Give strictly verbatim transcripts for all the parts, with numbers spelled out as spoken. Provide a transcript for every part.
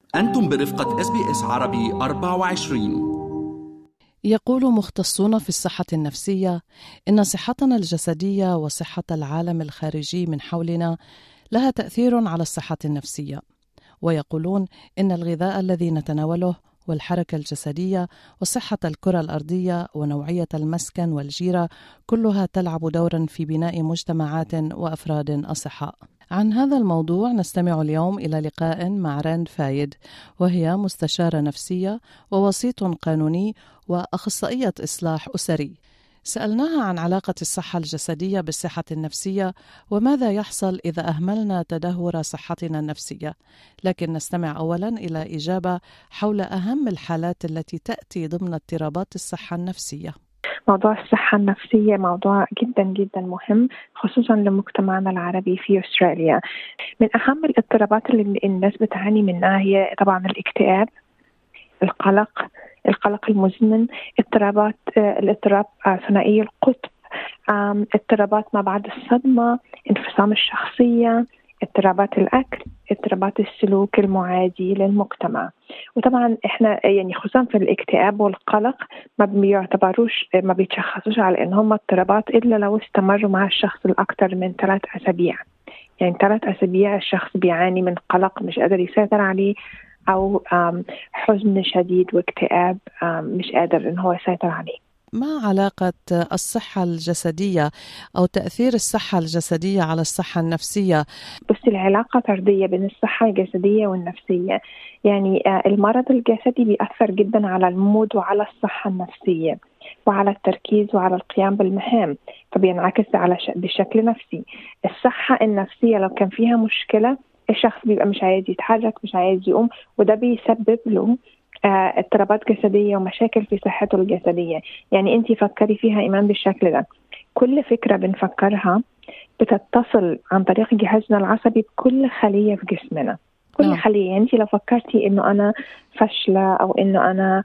أنتم برفقة إس بي إس عربي أربعة وعشرين. يقول مختصون في الصحة النفسية إن صحتنا الجسدية وصحة العالم الخارجي من حولنا لها تأثير على الصحة النفسية، ويقولون إن الغذاء الذي نتناوله والحركة الجسدية وصحة الكرة الأرضية ونوعية المسكن والجيرة كلها تلعب دورا في بناء مجتمعات وأفراد أصحاء. عن هذا الموضوع نستمع اليوم إلى لقاء مع راند فايد، وهي مستشارة نفسية ووسيط قانوني وأخصائية إصلاح أسري. سألناها عن علاقة الصحة الجسدية بالصحة النفسية وماذا يحصل إذا أهملنا تدهور صحتنا النفسية، لكن نستمع أولا إلى إجابة حول أهم الحالات التي تأتي ضمن اضطرابات الصحة النفسية. موضوع الصحة النفسية موضوع جدا جدا مهم، خصوصا لمجتمعنا العربي في أستراليا. من أهم الاضطرابات اللي الناس بتعاني منها هي طبعا الاكتئاب، القلق القلق المزمن، اضطرابات الاضطراب ثنائي القطب، اضطرابات ما بعد الصدمة، انفصام الشخصية، اضطرابات الأكل، اضطرابات السلوك المعادي للمجتمع. وطبعا احنا يعني خصوصا في الاكتئاب والقلق ما بيعتبروش ما بيتشخصوش على ان هم اضطرابات الا لو استمروا مع الشخص الاكثر من ثلاث اسابيع. يعني ثلاث اسابيع الشخص بيعاني من قلق مش قادر يسيطر عليه، أو حزن شديد واكتئاب مش قادر إن هو يسيطر عليه. ما علاقة الصحة الجسدية أو تأثير الصحة الجسدية على الصحة النفسية؟ بس العلاقة طردية بين الصحة الجسدية والنفسية. يعني المرض الجسدي بيأثر جدا على المود وعلى الصحة النفسية وعلى التركيز وعلى القيام بالمهام، فبينعكس على ش... بشكل نفسي. الصحة النفسية لو كان فيها مشكلة الشخص بيبقى مش عايز يتحرك، مش عايز يقوم، وده بيسبب له آه اضطرابات جسدية ومشاكل في صحته الجسدية. يعني انتي فكري فيها إيمان بالشكل ده، كل فكرة بنفكرها بتتصل عن طريق جهازنا العصبي بكل خلية في جسمنا، كل نعم. خلية. يعني انتي لو فكرتي انه انا فاشلة او انه انا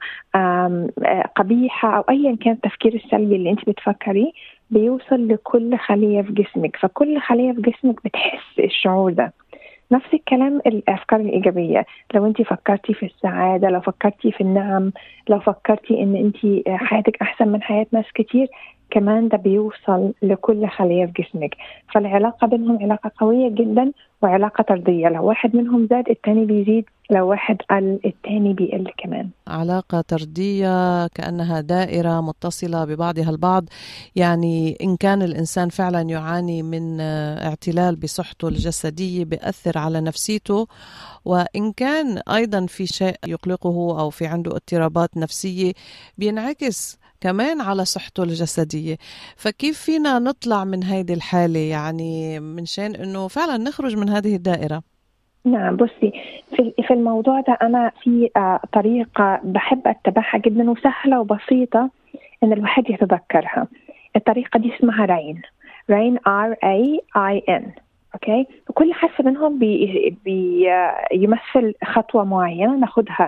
قبيحة او ايا كان التفكير السلبي اللي انتي بتفكري بيوصل لكل خلية في جسمك، فكل خلية في جسمك بتحس الشعور ده. نفس الكلام الأفكار الإيجابية، لو أنت فكرتي في السعادة، لو فكرتي في النعم، لو فكرتي إن أنت حياتك أحسن من حياة ناس كتير، كمان ده بيوصل لكل خلية في جسمك. فالعلاقة بينهم علاقة قوية جدا وعلاقة طردية، لو واحد منهم زاد التاني بيزيد، لو واحد قل التاني بيقل كمان. علاقة طردية كأنها دائرة متصلة ببعضها البعض. يعني إن كان الإنسان فعلا يعاني من اعتلال بصحته الجسدية بيأثر على نفسيته، وإن كان أيضا في شيء يقلقه أو في عنده اضطرابات نفسية بينعكس كمان على صحته الجسدية. فكيف فينا نطلع من هذه الحالة، يعني من شان أنه فعلا نخرج من هذه الدائرة؟ نعم، بصي في الموضوع ده أنا في طريقة بحب أتبعها جدا وسهلة وبسيطة إن الواحد يتذكرها. الطريقة دي اسمها رين رين R A I N. أوكي، وكل حرف منهم بي بي يمثل خطوة معينة ناخدها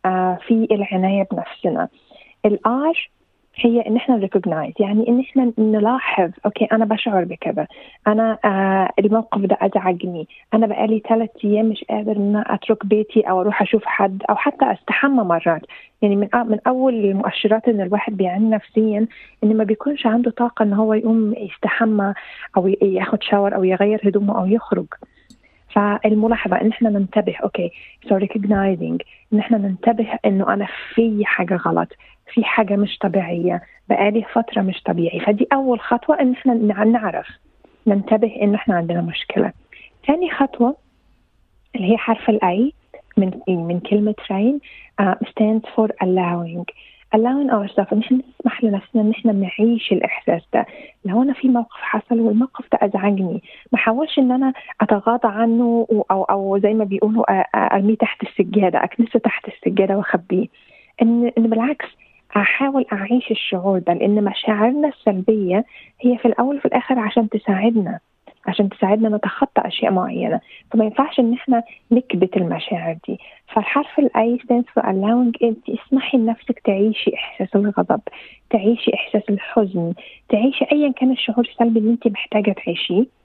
في العناية بنفسنا. الآر هي إن إحنا recognize، يعني إن إحنا نلاحظ أوكي أنا بشعر بكذا، أنا آه الموقف ده أزعجني، أنا بقالي ثلاث أيام مش قادر إن أترك بيتي أو أروح أشوف حد أو حتى أستحمى مرات. يعني من من أول المؤشرات إن الواحد بيعاني نفسيا إن ما بيكونش عنده طاقة إن هو يقوم يستحمى أو ياخد شاور أو يغير هدومه أو يخرج. فالملاحظة إن إحنا ننتبه أوكي so recognizing إن إحنا ننتبه إنه أنا في حاجة غلط، في حاجة مش طبيعية، بقالي فترة مش طبيعي. فدي أول خطوة إن إحنا نعرف ننتبه إن إحنا عندنا مشكلة. ثاني خطوة اللي هي حرف الأي من من كلمة rain uh, stands for allowing allowing ourselves، إن إحنا نسمح لنفسنا إن إحنا نعيش الإحساس ده. لو أنا في موقف حصل والموقف ده أزعجني، ما حاولش إن أنا أتغاضى عنه أو أو زي ما بيقولوا أرميه تحت السجادة، أكنسه تحت السجادة وأخبيه. إن إن بالعكس أحاول أعيش الشعور ده، لأن مشاعرنا السلبية هي في الأول وفي الآخر عشان تساعدنا عشان تساعدنا نتخطى أشياء معينة، فما ينفعش إن إحنا نكبت المشاعر دي. فالحرف الأي stands for allowing. أنت اسمحي لنفسك تعيشي إحساس الغضب، تعيشي إحساس الحزن، تعيشي أيا كان الشعور السلبي اللي أنت محتاجة تعيشيه.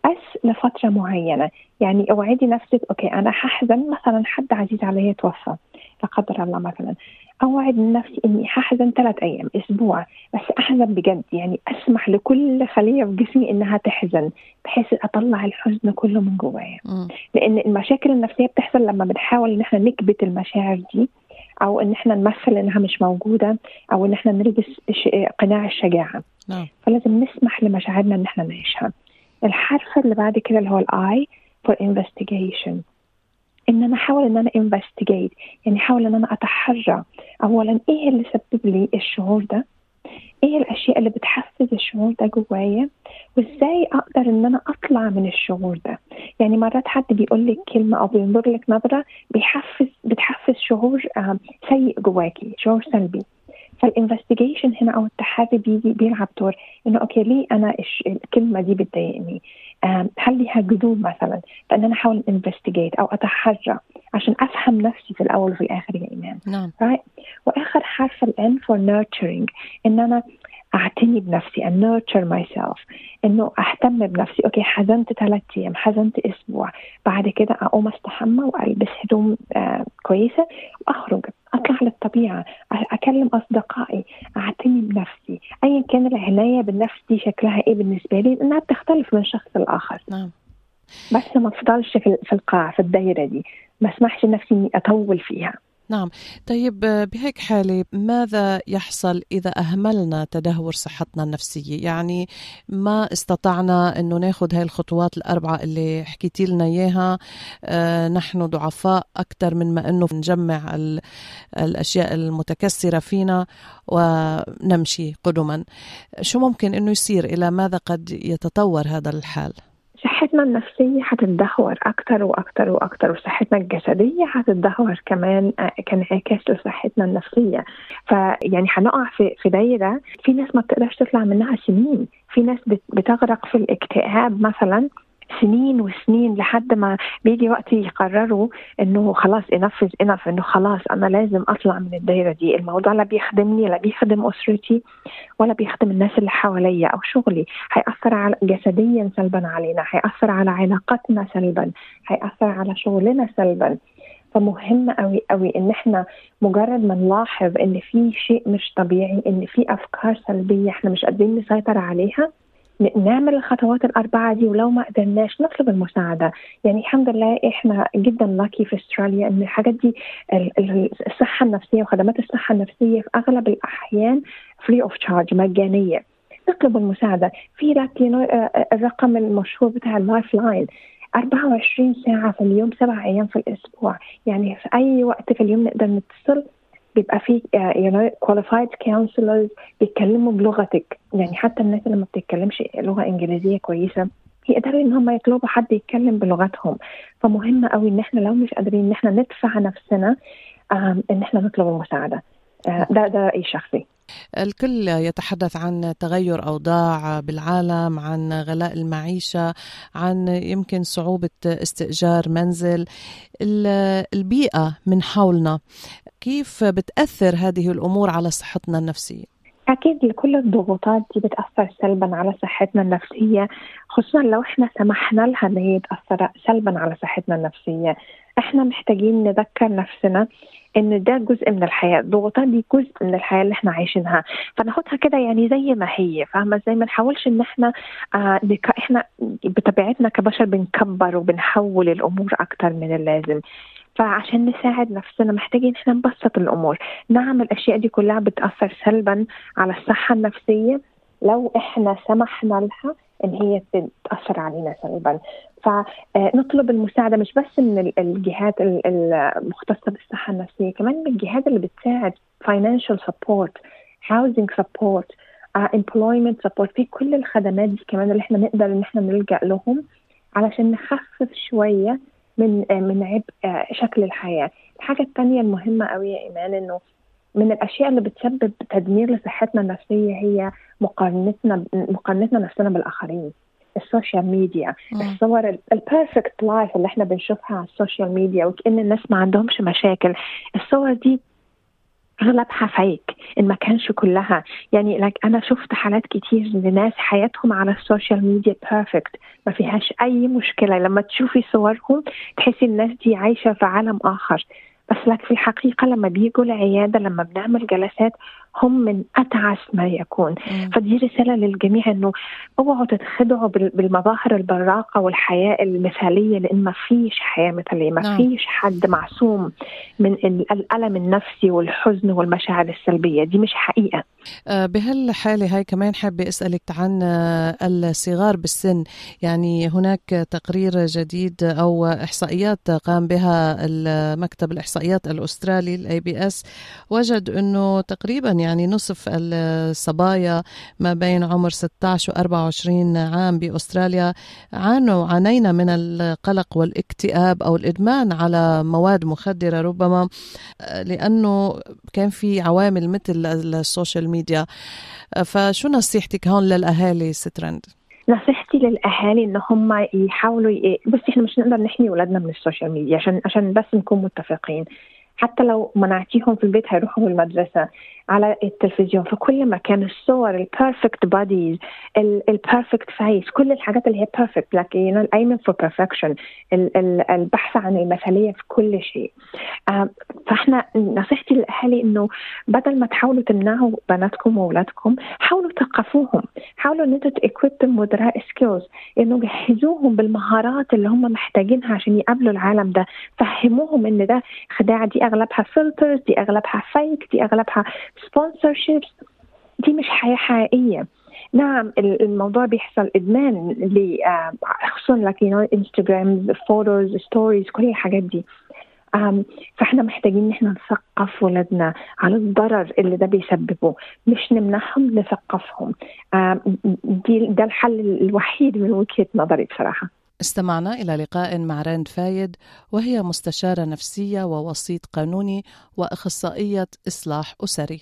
بس لفترة معينة. يعني اوعدي نفسك اوكي انا ححزن مثلا حد عزيز علي توفى لا قدر الله مثلا، اوعد نفسي اني ححزن ثلاث ايام اسبوع، بس احزن بجد، يعني اسمح لكل خلية في جسمي انها تحزن بحيث اطلع الحزن كله من جوايا. لان المشاكل النفسية بتحصل لما بنحاول ان احنا نكبت المشاعر دي، او ان احنا نمثل انها مش موجودة، او ان احنا نلبس قناع الشجاعة. نعم. فلازم نسمح لمشاعرنا ان احنا نعيشها. الحرف اللي بعد كده اللي هو الاي for investigation، ان انا احاول ان انا investigate، يعني احاول ان انا اتحرى اولا ايه اللي سبب لي الشعور ده، ايه الاشياء اللي بتحفز الشعور ده جوايا، وازاي اقدر ان انا اطلع من الشعور ده. يعني مرات حد بيقول لك كلمه او بينظر لك نظره بيحفز بتحفز شعور سيء جواكي، شعور سلبي. فالانفستيجيشن هنا او التحري بيجي بيلعب دور انه اوكي ليه انا الكلمه دي بتضايقني، هل ليها جذور مثلا، فان انا احاول انفستيجيت او اتحرى عشان افهم نفسي في الاول وفي الاخر يا ايمان. نعم. right. واخر حرف الان for nurturing، ان انا اعتني بنفسي and nurture myself، انه اهتم بنفسي. اوكي حزنت ثلاث ايام، حزنت اسبوع، بعد كده اقوم استحمى والبس هدوم آه كويسه واخرج اطلع للطبيعه، اكلم اصدقائي، اعتني بنفسي. ايا كان العنايه بالنفس دي شكلها ايه بالنسبه لي، انها بتختلف من شخص لاخر. نعم. بس ما افضلش في القاع في الدايره دي، ما اسمحش نفسي اني اطول فيها. نعم. طيب بهيك حالة ماذا يحصل إذا أهملنا تدهور صحتنا النفسية؟ يعني ما استطعنا أنه ناخد هاي الخطوات الأربعة اللي حكيتي لنا إياها. آه نحن ضعفاء أكثر من ما أنه نجمع الأشياء المتكسرة فينا ونمشي قدما. شو ممكن أنه يصير؟ إلى ماذا قد يتطور هذا الحال؟ صحتنا النفسية هتتدهور أكتر وأكتر وأكتر، وصحتنا الجسدية هتتدهور كمان كانعكاس لصحتنا النفسية. فيعني هنقع في في دايرة في ناس ما بتقدرش تطلع منها سنين، في ناس بتغرق في الاكتئاب مثلا سنين وسنين لحد ما بيجي وقت يقرروا انه خلاص انفذ انف انه خلاص انا لازم اطلع من الدايره دي. الموضوع لا بيخدمني لا بيخدم اسرتي ولا بيخدم الناس اللي حواليا او شغلي، هيأثر على جسديا سلبا علينا، هيأثر على علاقتنا سلبا، هيأثر على شغلنا سلبا. فمهم قوي قوي ان احنا مجرد ما نلاحظ ان في شيء مش طبيعي، ان في افكار سلبيه احنا مش قادرين نسيطر عليها، نعمل الخطوات الأربعة دي. ولو ما قدرناش نطلب المساعدة. يعني الحمد لله إحنا جدا لاكي في أستراليا إن الحاجات دي الصحة النفسية وخدمات الصحة النفسية في أغلب الأحيان free of charge مجانية. نطلب المساعدة في الرقم المشهور بتاع اللايف لاين أربعة وعشرين ساعة في اليوم سبع أيام في الأسبوع، يعني في أي وقت في اليوم نقدر نتصل. بيبقى في uh, you know, qualified counselors بيتكلموا بلغتك، يعني حتى الناس اللي ما بتتكلمش لغة إنجليزية كويسة يقدروا إن هم يطلبوا حد يتكلم بلغتهم. فمهم قوي إن إحنا لو مش قادرين إن إحنا ندفع نفسنا um, إن إحنا نطلب المساعدة. uh, ده ده رأيي شخصي. الكل يتحدث عن تغير أوضاع بالعالم، عن غلاء المعيشة، عن يمكن صعوبة استئجار منزل. البيئة من حولنا كيف بتأثر هذه الأمور على صحتنا النفسية؟ أكيد كل الضغوطات دي بتأثر سلبا على صحتنا النفسية، خصوصا لو إحنا سمحنا لها إن هي تأثر سلبا على صحتنا النفسية. إحنا محتاجين نذكر نفسنا إن ده جزء من الحياة، الضغوطات دي جزء من الحياة اللي إحنا عايشينها، فناخدها كده يعني زي ما هي، فاهمة؟ زي ما نحاولش إن إحنا آه إحنا بطبيعتنا كبشر بنكبر وبنحول الأمور أكتر من اللازم. فعشان نساعد نفسنا محتاجين إحنا نبسط الأمور. نعم الأشياء دي كلها بتأثر سلبا على الصحة النفسية لو إحنا سمحنا لها إن هي تأثر علينا سلبا. فنطلب المساعدة مش بس من الجهات المختصة بالصحة النفسية، كمان من الجهات اللي بتساعد financial support, housing support, uh, employment support. في كل الخدمات دي كمان اللي إحنا نقدر إن إحنا نلجأ لهم علشان نخفف شوية من من عبء شكل الحياة. الحاجة الثانية المهمة قوي يا إيمان إنه من الأشياء اللي بتسبب تدمير لصحتنا النفسية هي مقارنتنا مقارنتنا نفسنا بالآخرين. السوشيال ميديا، الصور البيرفكت لايف اللي احنا بنشوفها على السوشيال ميديا وكأن الناس ما عندهمش مشاكل، الصور دي أغلبها فيك إن ما كانش كلها. يعني لك أنا شفت حالات كتير لناس حياتهم على السوشيال ميديا بيرفكت، ما فيهاش أي مشكلة. لما تشوفي صورهم تحسي الناس دي عايشة في عالم آخر، بس لك في الحقيقة لما بيجوا العيادة لما بنعمل جلسات هم من أتعس ما يكون. مم. فدي رسالة للجميع إنه اوعوا تتخدعوا بالمظاهر البراقة والحياة المثالية، لأن ما فيش حياة مثالية، ما نعم. فيش حد معصوم من الألم النفسي والحزن والمشاعر السلبية، دي مش حقيقة. بهالحالة هاي كمان حابة أسألك عن الصغار بالسن. يعني هناك تقرير جديد أو إحصائيات قام بها المكتب الإحصائيات الأسترالي ال إيه بي إس، وجد أنه تقريبا يعني نصف الصبايا ما بين عمر ستة عشر و أربعة وعشرين عام بأستراليا عانوا عانينا من القلق والاكتئاب أو الإدمان على مواد مخدرة، ربما لأنه كان في عوامل مثل السوشيال ميديا. فشو نصيحتك هون للأهالي سترند؟ نصيحتي للأهالي إن هم يحاولوا ي... بس إحنا مش نقدر نحمي أولادنا من السوشيال ميديا، عشان عشان بس نكون متفقين. حتى لو منعتيهم في البيت هيروحوا المدرسة على التلفزيون، فكل ما كان الصور البيرفكت بوديز البيرفكت فيس، كل الحاجات اللي هي بيرفكت لكن الأيمن فور بيرفكشن، البحث عن المثالية في كل شيء. فاحنا نصيحتي للأهالي إنه بدل ما تحاولوا تمنعوا بناتكم وأولادكم، حاولوا تثقفوهم، حاولوا إن انتوا تequip with right skills، إنه جهزوهم بالمهارات اللي هم محتاجينها عشان يقابلوا العالم ده. فهموهم إن ده خداع، دي أغلبها فلترز، دي أغلبها فيك، دي أغلبها sponsorships، دي مش حياة حقيقية. نعم الموضوع بيحصل إدمان ل خصوصا لك انستغرام فوتوز ستوريز كل الحاجات دي. فاحنا محتاجين ان احنا نثقف ولادنا على الضرر اللي ده بيسببه، مش نمنعهم، نثقفهم. دي ده الحل الوحيد من وجهة نظري بصراحة. استمعنا إلى لقاء مع راند فايد، وهي مستشارة نفسية ووسيط قانوني وأخصائية إصلاح أسري.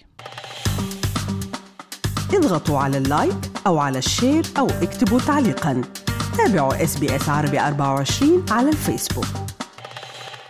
اضغطوا على اللايك أو على الشير أو اكتبوا تعليقاً. تابعوا إس بي إس عربي أربعة وعشرين على الفيسبوك.